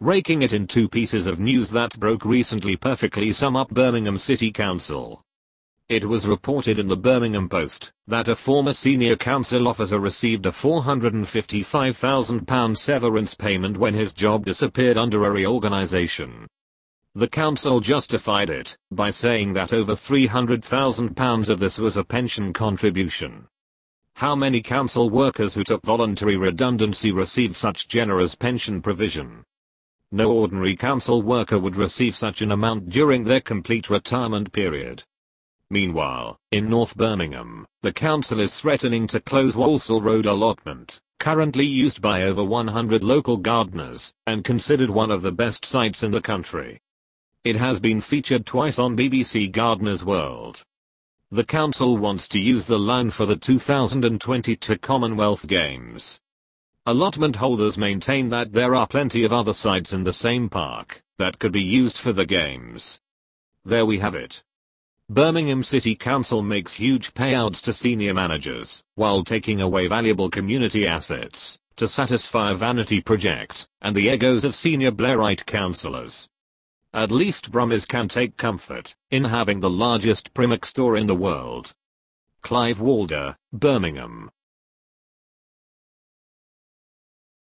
Raking it in two pieces of news that broke recently perfectly sum up Birmingham City Council. It was reported in the Birmingham Post that a former senior council officer received a £455,000 severance payment when his job disappeared under a reorganisation. The council justified it by saying that over £300,000 of this was a pension contribution. How many council workers who took voluntary redundancy received such generous pension provision? No ordinary council worker would receive such an amount during their complete retirement period. Meanwhile, in North Birmingham, the council is threatening to close Walsall Road allotment, currently used by over 100 local gardeners, and considered one of the best sites in the country. It has been featured twice on BBC Gardener's World. The council wants to use the land for the 2022 Commonwealth Games. Allotment holders maintain that there are plenty of other sites in the same park that could be used for the games. There we have it. Birmingham City Council makes huge payouts to senior managers while taking away valuable community assets to satisfy a vanity project and the egos of senior Blairite councillors. At least Brummers can take comfort in having the largest Primark store in the world. Clive Walder, Birmingham.